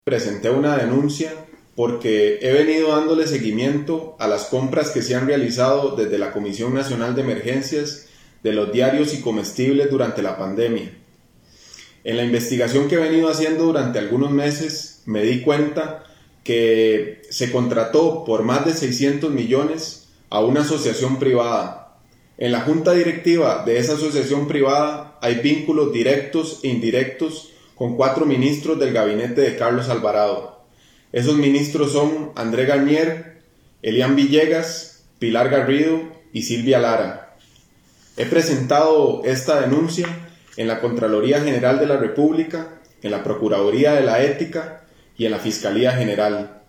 Presenté una denuncia porque he venido dándole seguimiento a las compras que se han realizado desde la Comisión Nacional de Emergencias de los diarios y comestibles durante la pandemia. En la investigación que he venido haciendo durante algunos meses me di cuenta que se contrató por más de 600 millones a una asociación privada. En la junta directiva de esa asociación privada hay vínculos directos e indirectos con 4 ministros del gabinete de Carlos Alvarado. Esos ministros son André Garnier, Elian Villegas, Pilar Garrido y Silvia Lara. He presentado esta denuncia en la Contraloría General de la República, en la Procuraduría de la Ética y en la Fiscalía General.